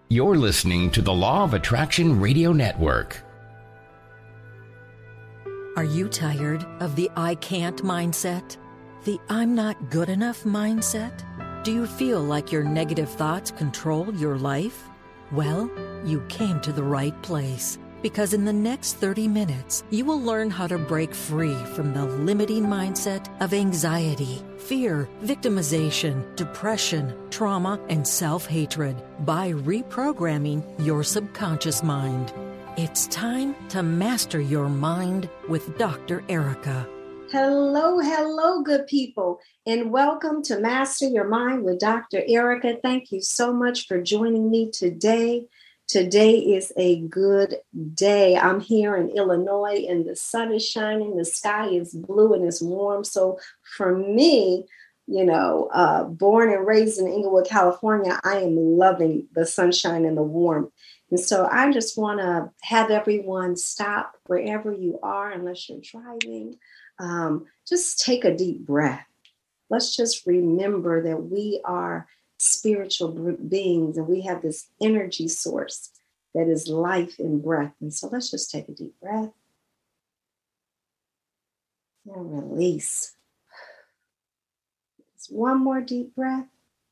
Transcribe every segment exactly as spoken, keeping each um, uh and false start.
You're listening to the Law of Attraction Radio Network. Are you tired of the I can't mindset? The I'm not good enough mindset? Do you feel like your negative thoughts control your life? Well, you came to the right place, because in the next thirty minutes, you will learn how to break free from the limiting mindset of anxiety, fear, victimization, depression, trauma, and self-hatred by reprogramming your subconscious mind. It's time to master your mind with Doctor Erica. Hello, hello, good people, and welcome to Master Your Mind with Doctor Erica. Thank you so much for joining me today. Today is a good day. I'm here in Illinois and the sun is shining, the sky is blue and it's warm. So for me, you know, uh, born and raised in Inglewood, California, I am loving the sunshine and the warmth. And so I just want to have everyone stop wherever you are, unless you're driving. Um, just take a deep breath. Let's just remember that we are spiritual beings and we have this energy source that is life and breath. And so let's just take a deep breath and release. Just one more deep breath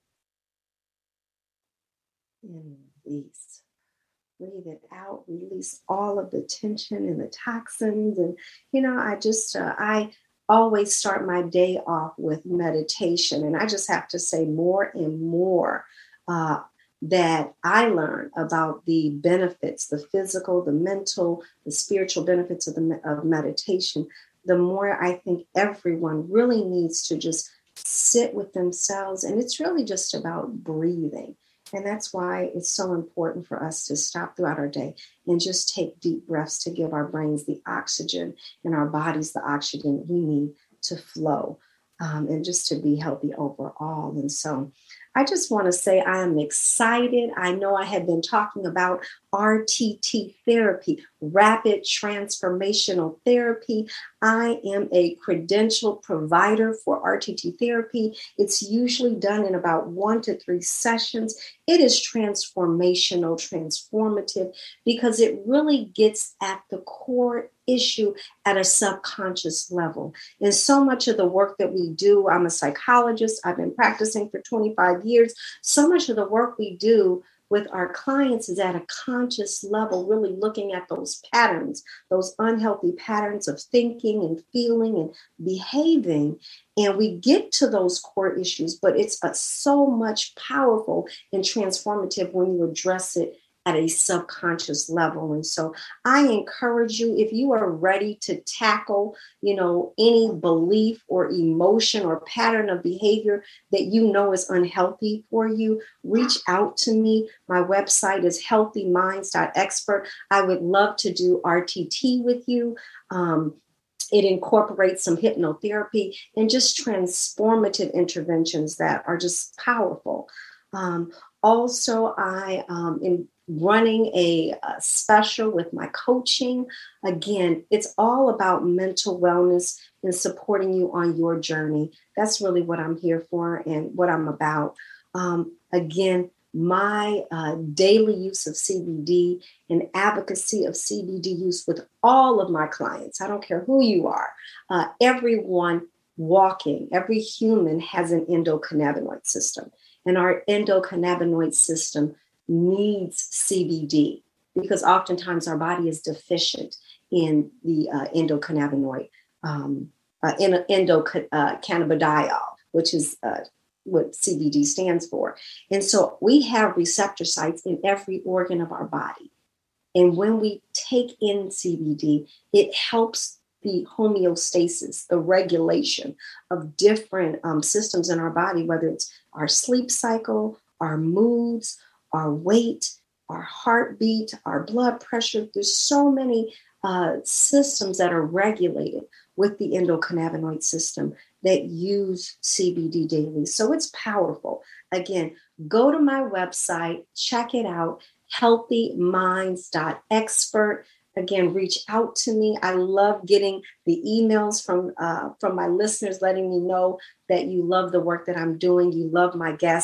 and release. Breathe it out, release all of the tension and the toxins. And, you know, I just, uh, I always start my day off with meditation. And I just have to say more and more uh, that I learn about the benefits, the physical, the mental, the spiritual benefits of, the, of meditation, the more I think everyone really needs to just sit with themselves. And it's really just about breathing. And that's why it's so important for us to stop throughout our day and just take deep breaths to give our brains the oxygen and our bodies the oxygen we need to flow um, and just to be healthy overall. And so I just want to say I am excited. I know I have been talking about R T T therapy, rapid transformational therapy. I am a credentialed provider for R T T therapy. It's usually done in about one to three sessions. It is transformational, transformative, because it really gets at the core issue at a subconscious level. And so much of the work that we do, I'm a psychologist, I've been practicing for twenty-five years. So much of the work we do with our clients is at a conscious level, really looking at those patterns, those unhealthy patterns of thinking and feeling and behaving. And we get to those core issues, but it's uh, so much powerful and transformative when you address it at a subconscious level. And so I encourage you, if you are ready to tackle, you know, any belief or emotion or pattern of behavior that you know is unhealthy for you, reach out to me. My website is healthy minds dot expert. I would love to do R T T with you. Um, It incorporates some hypnotherapy and just transformative interventions that are just powerful. Um, also, I um, am running a, a special with my coaching. Again, it's all about mental wellness and supporting you on your journey. That's really what I'm here for and what I'm about. Um, again, my uh, daily use of C B D and advocacy of C B D use with all of my clients. I don't care who you are. Uh, everyone walking, every human has an endocannabinoid system. And our endocannabinoid system needs C B D because oftentimes our body is deficient in the uh, endocannabinoid, um, uh, in, endocannabidiol, uh, which is uh, what C B D stands for. And so we have receptor sites in every organ of our body. And when we take in C B D, it helps the homeostasis, the regulation of different um, systems in our body, whether it's our sleep cycle, our moods, our weight, our heartbeat, our blood pressure. There's so many uh, systems that are regulated with the endocannabinoid system that use C B D daily. So it's powerful. Again, go to my website, check it out, healthy minds dot expert. Again, reach out to me. I love getting the emails from uh, from my listeners letting me know that you love the work that I'm doing. You love my guests.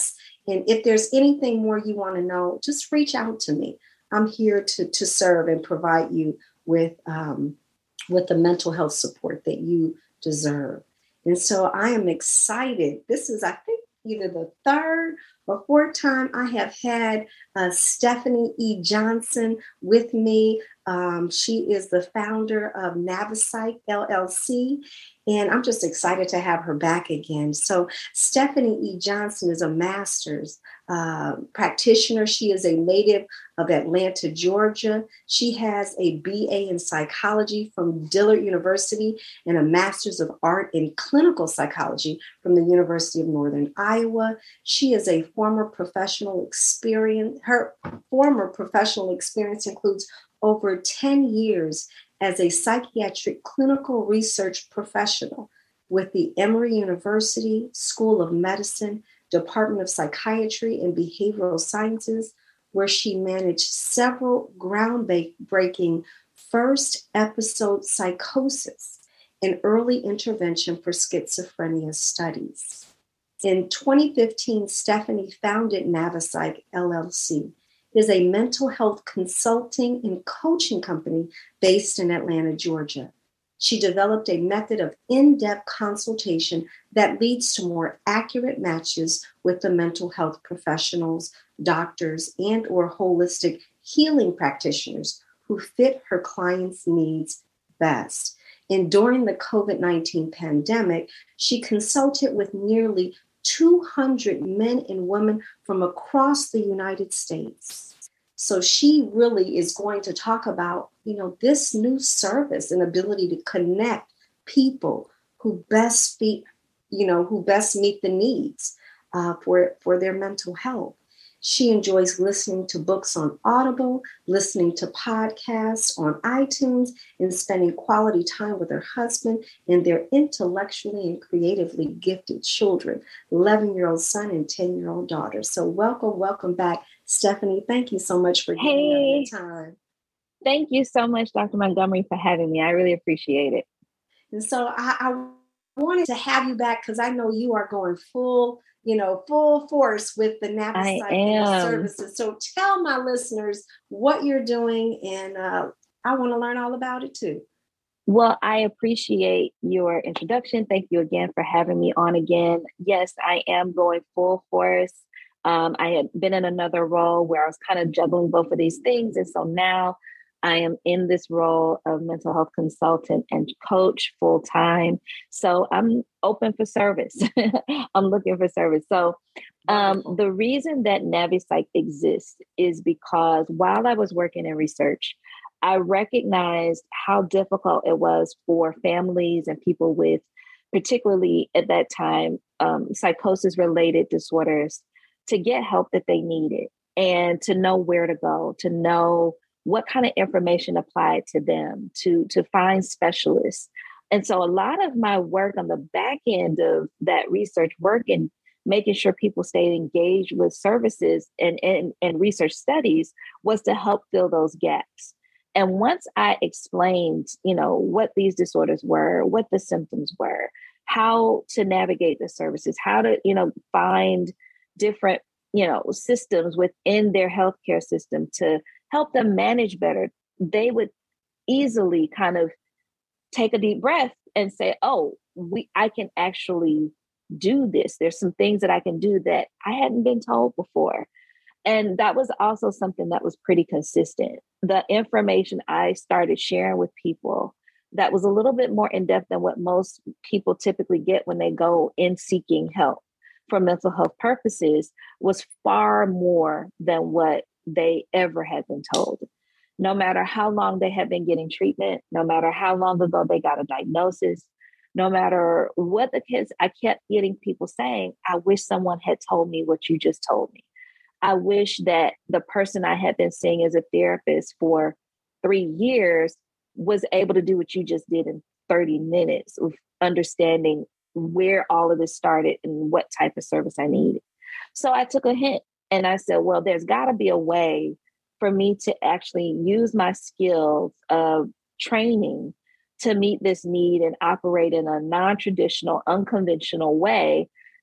And if there's anything more you want to know, just reach out to me. I'm here to, to serve and provide you with, um, with the mental health support that you deserve. And so I am excited. This is, I think, either the third or fourth time I have had uh, Stephanie E. Johnson with me. Um, she is the founder of Navipsych L L C, and I'm just excited to have her back again. So Stephanie E. Johnson is a master's uh, practitioner. She is a native of Atlanta, Georgia. She has a B A in psychology from Dillard University and a master's of art in clinical psychology from the University of Northern Iowa. She is a former professional experience. Her former professional experience includes over ten years as a psychiatric clinical research professional with the Emory University School of Medicine, Department of Psychiatry and Behavioral Sciences, where she managed several groundbreaking first episode psychosis and early intervention for schizophrenia studies. In twenty fifteen, Stephanie founded Navipsych L L C. Is a mental health consulting and coaching company based in Atlanta, Georgia. She developed a method of in-depth consultation that leads to more accurate matches with the mental health professionals, doctors, and or holistic healing practitioners who fit her clients' needs best. And during the COVID nineteen pandemic, she consulted with nearly two hundred men and women from across the United States. So she really is going to talk about, you know, this new service and ability to connect people who best meet, you know, who best meet the needs uh, for, for their mental health. She enjoys listening to books on Audible, listening to podcasts on iTunes, and spending quality time with her husband and their intellectually and creatively gifted children, eleven-year-old son and ten-year-old daughter. So welcome, welcome back, Stephanie. Thank you so much for giving hey, us your time. Thank you so much, Doctor Montgomery, for having me. I really appreciate it. And so I, I wanted to have you back because I know you are going full you know, full force with the Navipsych services. So tell my listeners what you're doing, and uh, I want to learn all about it too. Well, I appreciate your introduction. Thank you again for having me on again. Yes, I am going full force. Um, I had been in another role where I was kind of juggling both of these things. And so now I am in this role of mental health consultant and coach full time. So I'm open for service. I'm looking for service. So um, the reason that Navipsych exists is because while I was working in research, I recognized how difficult it was for families and people with, particularly at that time, um, psychosis related disorders to get help that they needed and to know where to go, to know what kind of information applied to them, to, to find specialists. And so a lot of my work on the back end of that research work and making sure people stayed engaged with services and, and, and research studies was to help fill those gaps. And once I explained, you know, what these disorders were, what the symptoms were, how to navigate the services, how to, you know, find different, you know, systems within their healthcare system to help them manage better, they would easily kind of take a deep breath and say, oh, we, I can actually do this. There's some things that I can do that I hadn't been told before. And that was also something that was pretty consistent. The information I started sharing with people that was a little bit more in-depth than what most people typically get when they go in seeking help for mental health purposes was far more than what they ever had been told. No matter how long they had been getting treatment, no matter how long ago they got a diagnosis, no matter what the kids, I kept getting people saying, I wish someone had told me what you just told me. I wish that the person I had been seeing as a therapist for three years was able to do what you just did in thirty minutes of understanding where all of this started and what type of service I needed. So I took a hint and I said, well, there's got to be a way for me to actually use my skills of training to meet this need and operate in a non-traditional, unconventional way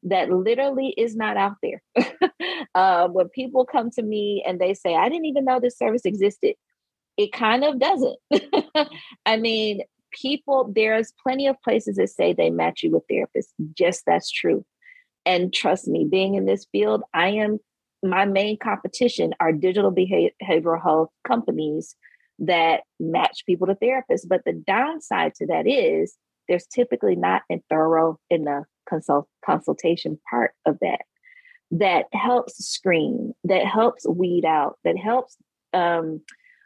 that literally is not out there. uh, when people come to me and they say, I didn't even know this service existed, it kind of doesn't. I mean, people, there's plenty of places that say they match you with therapists. Just that's true. And trust me, being in this field, I am, my main competition are digital behavior, behavioral health companies that match people to therapists. But the downside to that is there's typically not a thorough enough consult consultation part of that, that helps screen, that helps weed out, that helps, um,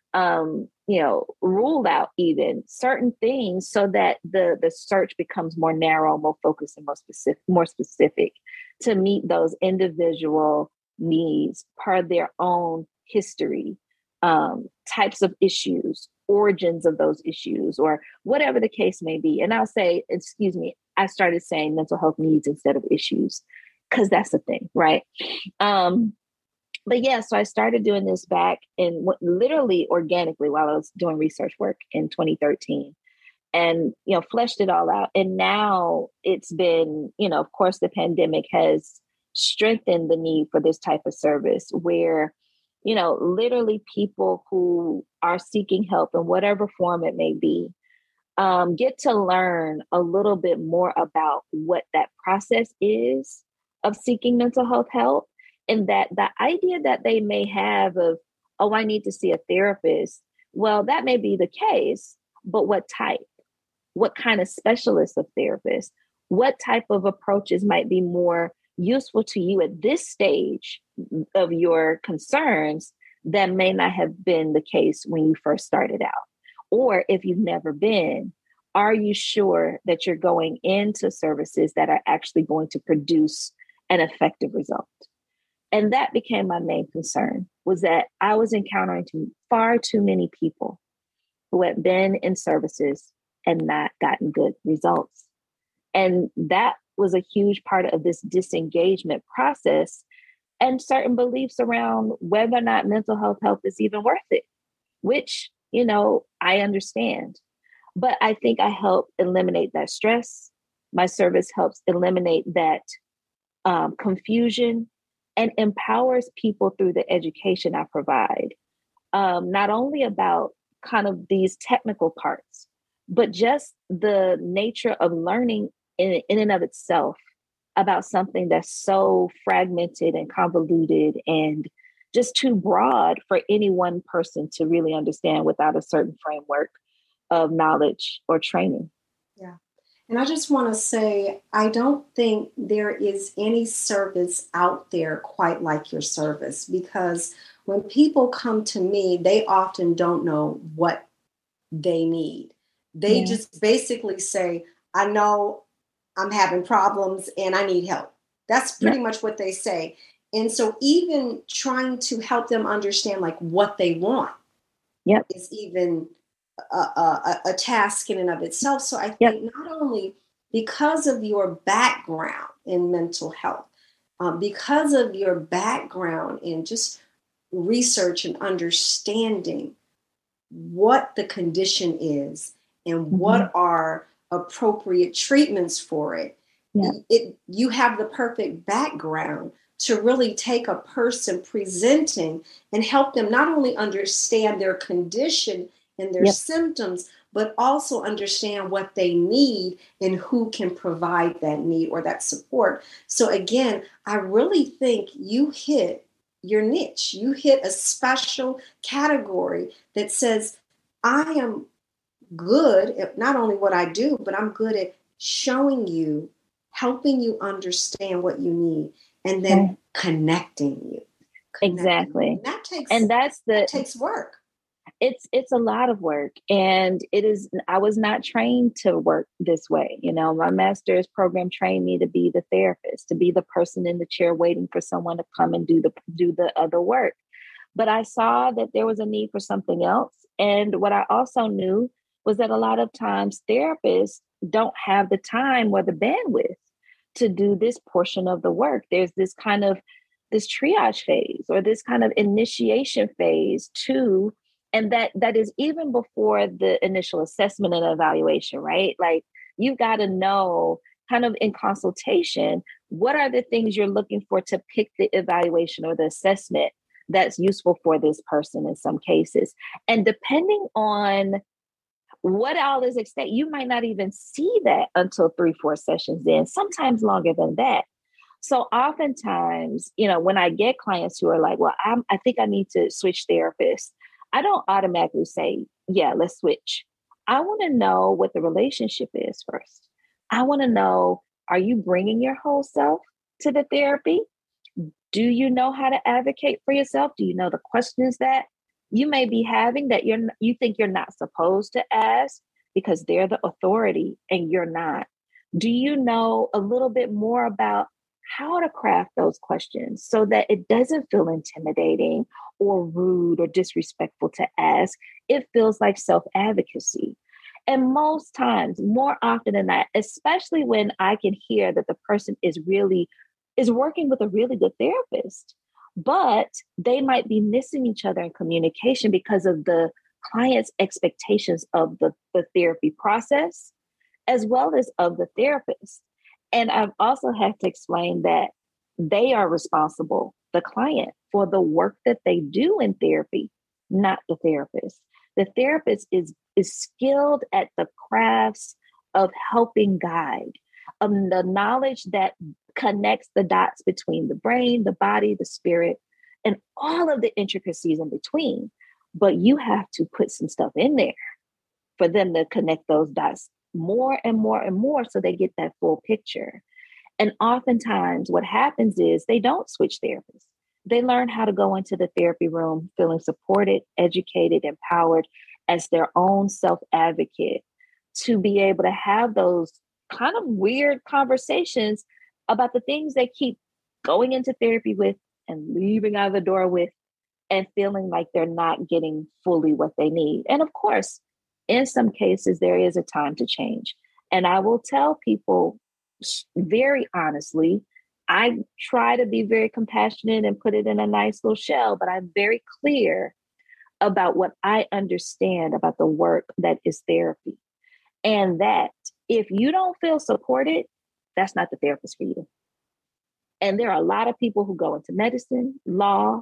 um, you know, rule out even certain things so that the, the search becomes more narrow, more focused, and more specific, more specific to meet those individual needs per their own history, um, types of issues, origins of those issues, or whatever the case may be. And I'll say, excuse me, I started saying mental health needs instead of issues, because that's the thing, right? Um, but yeah, so I started doing this back in literally organically while I was doing research work in twenty thirteen, and, you know, fleshed it all out. And now it's been, you know, of course, the pandemic has strengthened the need for this type of service where, you know, literally people who are seeking help in whatever form it may be, um, get to learn a little bit more about what that process is of seeking mental health help. And that the idea that they may have of, oh, I need to see a therapist. Well, that may be the case, but what type? What kind of specialist of therapist? What type of approaches might be more useful to you at this stage of your concerns that may not have been the case when you first started out? Or if you've never been, are you sure that you're going into services that are actually going to produce an effective result? And that became my main concern, was that I was encountering too, far too many people who had been in services and not gotten good results. And that was a huge part of this disengagement process, and certain beliefs around whether or not mental health help is even worth it, which, you know, I understand. But I think I help eliminate that stress. My service helps eliminate that um, confusion, and empowers people through the education I provide, um, not only about kind of these technical parts, but just the nature of learning in, in and of itself about something that's so fragmented and convoluted and just too broad for any one person to really understand without a certain framework of knowledge or training. Yeah. And I just want to say, I don't think there is any service out there quite like your service, because when people come to me, they often don't know what they need. They yeah. just basically say, I know I'm having problems and I need help. That's pretty yeah. much what they say. And so even trying to help them understand like what they want yep. is even A, a, a task in and of itself. So I think yep. not only because of your background in mental health, um, because of your background in just research and understanding what the condition is and mm-hmm. what are appropriate treatments for it, yep. it, you have the perfect background to really take a person presenting and help them not only understand their condition and their yep. symptoms, but also understand what they need and who can provide that need or that support. So again, I really think you hit your niche. You hit a special category that says, I am good at not only what I do, but I'm good at showing you, helping you understand what you need, and then okay. connecting you. Connecting exactly. You. And that takes, and that's the, that takes work. It's it's a lot of work, and it is. I was not trained to work this way. You know, my master's program trained me to be the therapist, to be the person in the chair waiting for someone to come and do the do the other work. But I saw that there was a need for something else, and what I also knew was that a lot of times therapists don't have the time or the bandwidth to do this portion of the work. There's this kind of this triage phase or this kind of initiation phase to. And that that is even before the initial assessment and evaluation, right? Like, you've got to know kind of in consultation, what are the things you're looking for to pick the evaluation or the assessment that's useful for this person in some cases? And depending on what all is at stake, you might not even see that until three, four sessions in, sometimes longer than that. So oftentimes, you know, when I get clients who are like, well, I'm, I think I need to switch therapists, I don't automatically say, yeah, let's switch. I want to know what the relationship is first. I want to know, are you bringing your whole self to the therapy? Do you know how to advocate for yourself? Do you know the questions that you may be having that you're you think you're not supposed to ask because they're the authority and you're not? Do you know a little bit more about how to craft those questions so that it doesn't feel intimidating or rude or disrespectful to ask? It feels like self-advocacy. And most times, more often than not, especially when I can hear that the person is really is working with a really good therapist, but they might be missing each other in communication because of the client's expectations of the, the therapy process, as well as of the therapist. And I've also had to explain that they are responsible, the client, for the work that they do in therapy, not the therapist. The therapist is, is skilled at the crafts of helping guide, um, the knowledge that connects the dots between the brain, the body, the spirit, and all of the intricacies in between. But you have to put some stuff in there for them to connect those dots more and more and more so they get that full picture. And oftentimes what happens is they don't switch therapists. They learn how to go into the therapy room feeling supported, educated, empowered as their own self-advocate to be able to have those kind of weird conversations about the things they keep going into therapy with and leaving out of the door with and feeling like they're not getting fully what they need. And of course, in some cases, there is a time to change. And I will tell people very honestly, I try to be very compassionate and put it in a nice little shell, but I'm very clear about what I understand about the work that is therapy. And that if you don't feel supported, that's not the therapist for you. And there are a lot of people who go into medicine, law,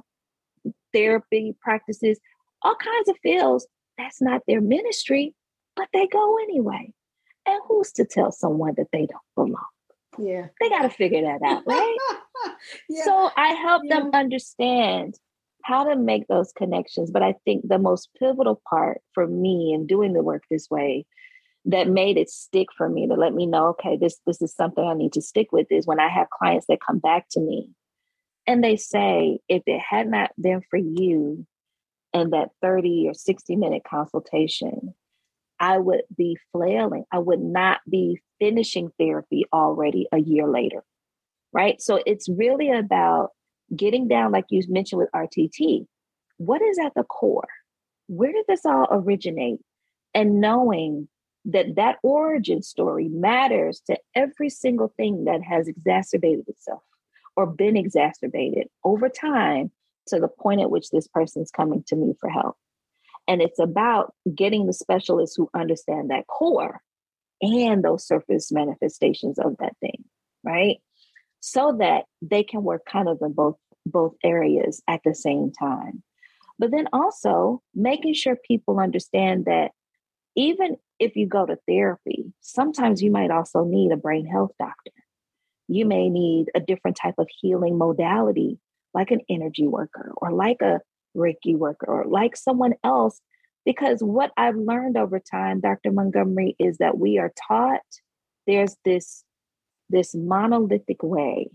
therapy practices, all kinds of fields. That's not their ministry, but they go anyway. And who's to tell someone that they don't belong? Yeah. They got to figure that out, right? Yeah. So I help yeah. them understand how to make those connections. But I think the most pivotal part for me in doing the work this way that made it stick for me to let me know, okay, this, this is something I need to stick with is when I have clients that come back to me and they say, if it had not been for you and that thirty or sixty minute consultation, I would be flailing. I would not be finishing therapy already a year later, right? So it's really about getting down, like you mentioned with R T T, what is at the core? Where did this all originate? And knowing that that origin story matters to every single thing that has exacerbated itself or been exacerbated over time to the point at which this person is coming to me for help. And it's about getting the specialists who understand that core and those surface manifestations of that thing, right? So that they can work kind of in both, both areas at the same time. But then also making sure people understand that even if you go to therapy, sometimes you might also need a brain health doctor. You may need a different type of healing modality, like an energy worker or like a Reiki worker or like someone else. Because what I've learned over time, Doctor Montgomery, is that we are taught there's this, this monolithic way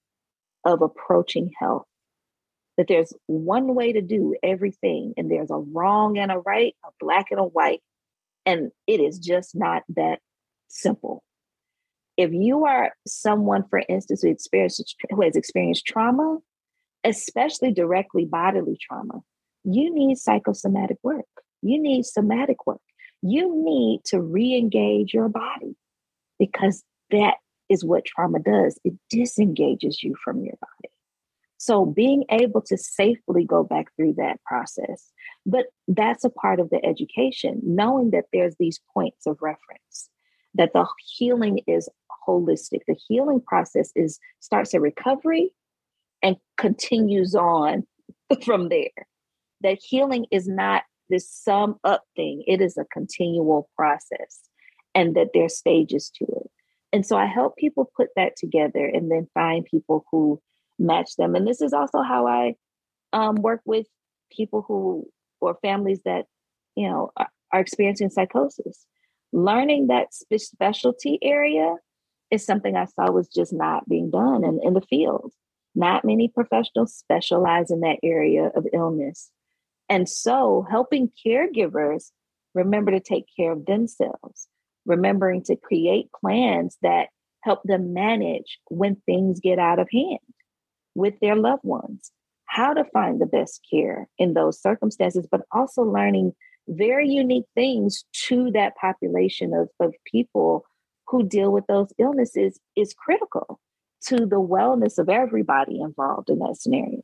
of approaching health, that there's one way to do everything and there's a wrong and a right, a black and a white. And it is just not that simple. If you are someone, for instance, who, experiences, who has experienced trauma, especially directly bodily trauma, you need psychosomatic work. You need somatic work. You need to re-engage your body because that is what trauma does. It disengages you from your body. So being able to safely go back through that process, but that's a part of the education, knowing that there's these points of reference, that the healing is holistic. The healing process is starts at recovery and continues on from there. That healing is not this sum up thing. It is a continual process, and that there's stages to it. And so I help people put that together and then find people who match them. And this is also how I um, work with people who, or families that, you know, are, are experiencing psychosis. Learning that spe- specialty area is something I saw was just not being done in, in the field. Not many professionals specialize in that area of illness. And so helping caregivers remember to take care of themselves, remembering to create plans that help them manage when things get out of hand with their loved ones, how to find the best care in those circumstances, but also learning very unique things to that population of, of people who deal with those illnesses is critical to the wellness of everybody involved in that scenario.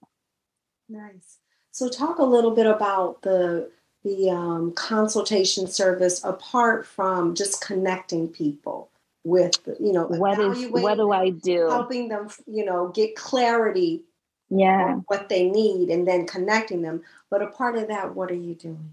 Nice. So talk a little bit about the the um, consultation service apart from just connecting people with, you know, what is what do I do? Helping them, you know, get clarity yeah. on what they need and then connecting them. But a part of that, what are you doing?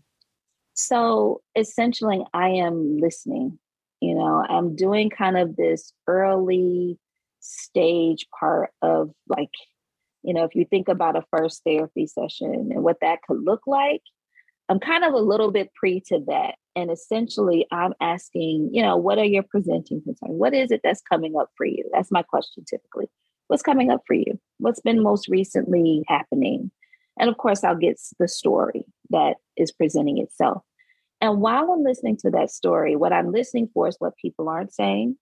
So essentially, I am listening. You know, I'm doing kind of this early stage part of, like, you know, if you think about a first therapy session and what that could look like, I'm kind of a little bit pre to that. And essentially, I'm asking, you know, what are your presenting concerns? What is it that's coming up for you? That's my question typically. What's coming up for you? What's been most recently happening? And of course, I'll get the story that is presenting itself. And while I'm listening to that story, what I'm listening for is what people aren't saying.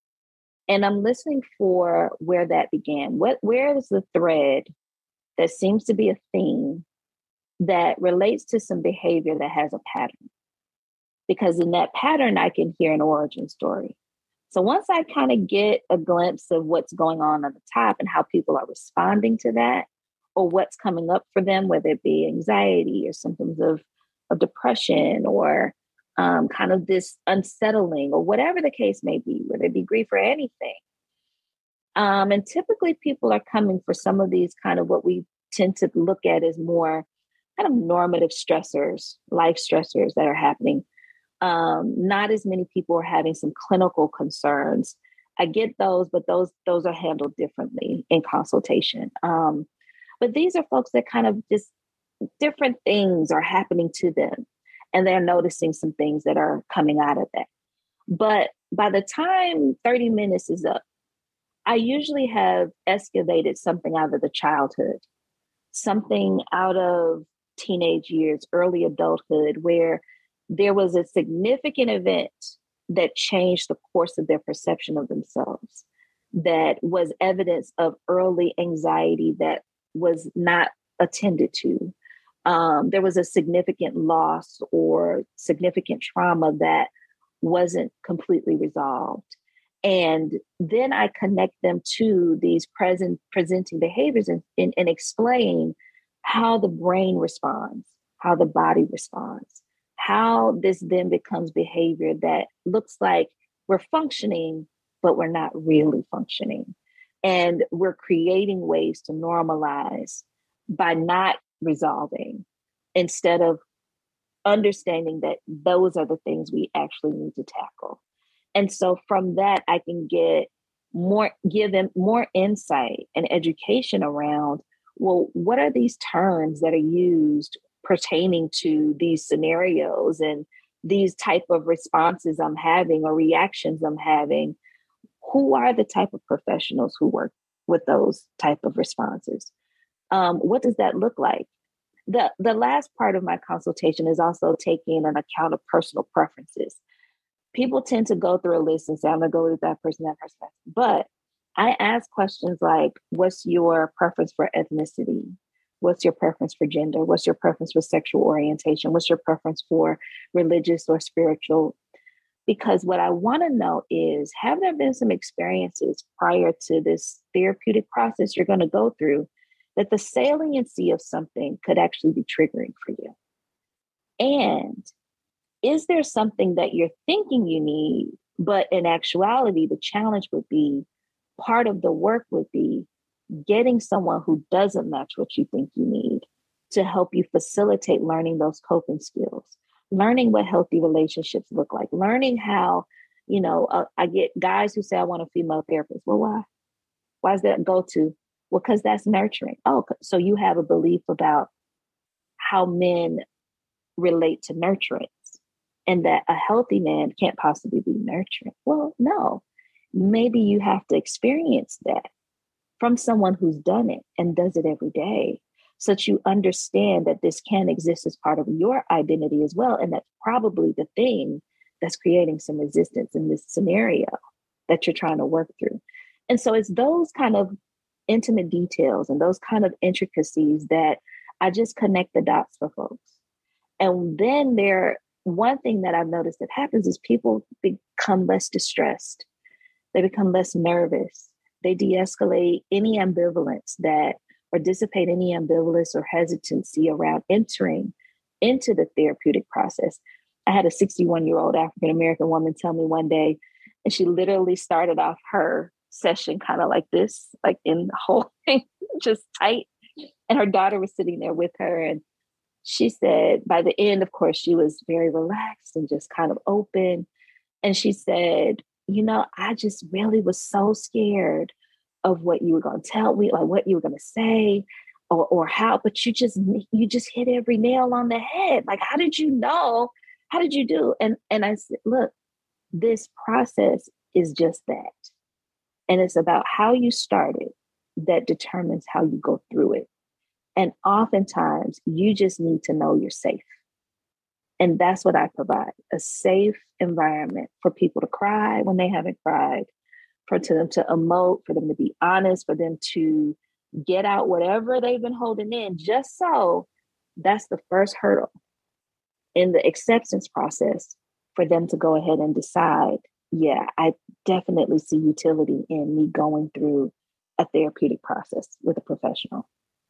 And I'm listening for where that began. What, where is the thread that seems to be a theme that relates to some behavior that has a pattern? Because in that pattern, I can hear an origin story. So once I kind of get a glimpse of what's going on at the top and how people are responding to that, or what's coming up for them, whether it be anxiety or symptoms of, of depression, or um, kind of this unsettling, or whatever the case may be, whether it be grief or anything. Um, and typically people are coming for some of these kind of what we tend to look at as more kind of normative stressors, life stressors that are happening. Um, not as many people are having some clinical concerns. I get those, but those those are handled differently in consultation. Um, but these are folks that kind of just different things are happening to them, and they're noticing some things that are coming out of that. But by the time thirty minutes is up, I usually have excavated something out of the childhood, something out of teenage years, early adulthood, where there was a significant event that changed the course of their perception of themselves, that was evidence of early anxiety that was not attended to. Um, there was a significant loss or significant trauma that wasn't completely resolved. And then I connect them to these present presenting behaviors and, and, and explain how the brain responds, how the body responds, how this then becomes behavior that looks like we're functioning, but we're not really functioning. And we're creating ways to normalize by not resolving, instead of understanding that those are the things we actually need to tackle. And so from that, I can get more, give them more insight and education around, well, what are these terms that are used pertaining to these scenarios and these type of responses I'm having or reactions I'm having? Who are the type of professionals who work with those type of responses? Um, what does that look like? The, the last part of my consultation is also taking an account of personal preferences. People tend to go through a list and say, I'm going to go with that person, that person. But I ask questions like, what's your preference for ethnicity? What's your preference for gender? What's your preference for sexual orientation? What's your preference for religious or spiritual? Because what I want to know is, have there been some experiences prior to this therapeutic process you're going to go through that the saliency of something could actually be triggering for you? And is there something that you're thinking you need, But in actuality, the challenge would be, part of the work would be getting someone who doesn't match what you think you need to help you facilitate learning those coping skills, learning what healthy relationships look like, learning how, you know, uh, I get guys who say, I want a female therapist. Well, why? Why is that go to? Well, because that's nurturing. Oh, so you have a belief about how men relate to nurturance and that a healthy man can't possibly be nurturing. Well, no, maybe you have to experience that from someone who's done it and does it every day, so that you understand that this can exist as part of your identity as well. And that's probably the thing that's creating some resistance in this scenario that you're trying to work through. And so it's those kind of intimate details and those kind of intricacies that I just connect the dots for folks. And then there, one thing that I've noticed that happens is people become less distressed. They become less nervous. They de-escalate any ambivalence that, or dissipate any ambivalence or hesitancy around entering into the therapeutic process. I had a sixty-one-year-old African-American woman tell me one day, and she literally started off her session kind of like this, like in the whole thing, just tight. And her daughter was sitting there with her. And she said, by the end, of course, she was very relaxed and just kind of open. And she said, you know, I just really was so scared of what you were going to tell me, like what you were going to say, or or how, but you just, you just hit every nail on the head. Like, how did you know? How did you do? And, and I said, look, this process is just that. And it's about how you started that determines how you go through it. And oftentimes you just need to know you're safe. And that's what I provide, a safe environment for people to cry when they haven't cried, for them to emote, for them to be honest, for them to get out whatever they've been holding in, just so that's the first hurdle in the acceptance process for them to go ahead and decide, yeah, I definitely see utility in me going through a therapeutic process with a professional.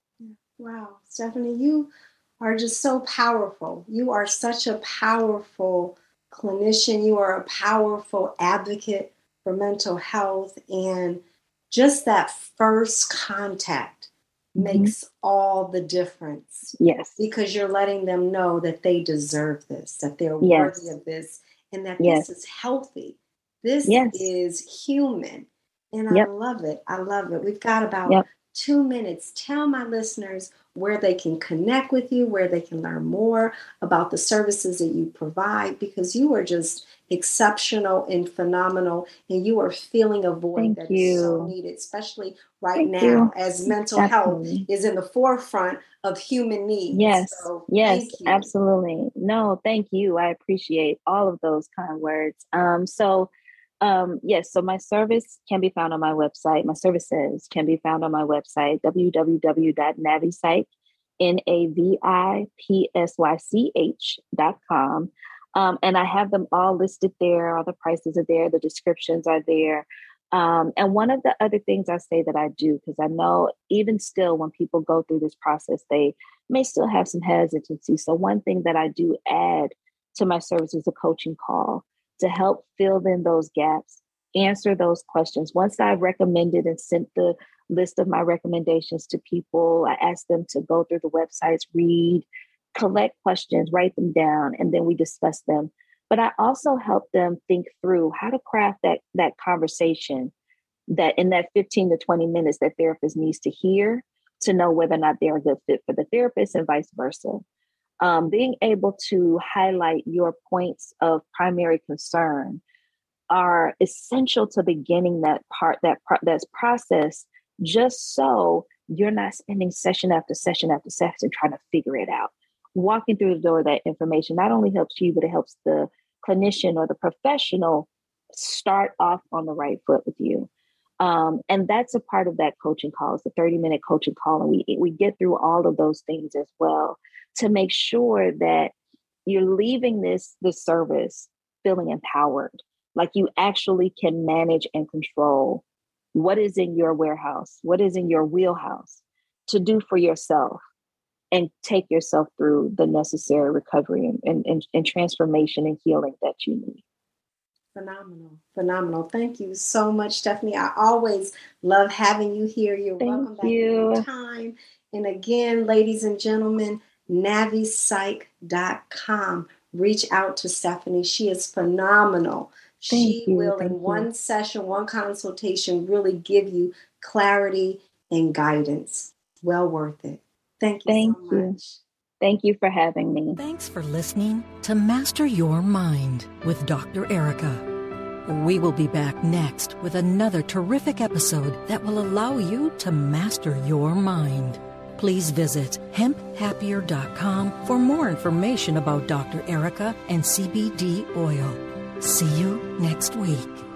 Wow, Stephanie, you are just so powerful. You are such a powerful clinician. You are a powerful advocate for mental health. And just that first contact mm-hmm. makes all the difference. Yes. Because you're letting them know that they deserve this, that they're yes. worthy of this, and that yes. this is healthy. This yes. is human. And yep. I love it. I love it. We've got about yep. two minutes. Tell my listeners where they can connect with you, where they can learn more about the services that you provide, because you are just exceptional and phenomenal, and you are filling a void Thank that you. is so needed, especially right Thank now you. as mental Absolutely. health is in the forefront of human needs. Yes, so yes, thank you. Absolutely. No, thank you. I appreciate all of those kind words. Um, so Um, yes, so my service can be found on my website. My services can be found on my website, w w w dot navipsych, N A V I P S Y C H dot com. Um, and I have them all listed there. All the prices are there. The descriptions are there. Um, and one of the other things I say that I do, because I know even still when people go through this process, they may still have some hesitancy. So one thing that I do add to my service is a coaching call to help fill in those gaps, answer those questions. Once I've recommended and sent the list of my recommendations to people, I ask them to go through the websites, read, collect questions, write them down, and then we discuss them. But I also help them think through how to craft that, that conversation that in that fifteen to twenty minutes that therapist needs to hear to know whether or not they're a good fit for the therapist and vice versa. Um, being able to highlight your points of primary concern are essential to beginning that part, that part, that's process, just so you're not spending session after session after session trying to figure it out. Walking through the door of that information not only helps you, but it helps the clinician or the professional start off on the right foot with you. Um, and that's a part of that coaching call. It's a thirty minute coaching call. And we, we get through all of those things as well to make sure that you're leaving this, this service feeling empowered, like you actually can manage and control what is in your warehouse, what is in your wheelhouse to do for yourself and take yourself through the necessary recovery and, and, and, and transformation and healing that you need. Phenomenal. Phenomenal. Thank you so much, Stephanie. I always love having you here. You're Thank welcome back you. anytime. And again, ladies and gentlemen, navi psych dot com. Reach out to Stephanie. She is phenomenal. Thank she you. will, Thank in you. one session, one consultation, really give you clarity and guidance. Well worth it. Thank you Thank so you. much. Thank you for having me. Thanks for listening to Master Your Mind with Doctor Erica. We will be back next with another terrific episode that will allow you to master your mind. Please visit hemp happier dot com for more information about Doctor Erica and C B D oil. See you next week.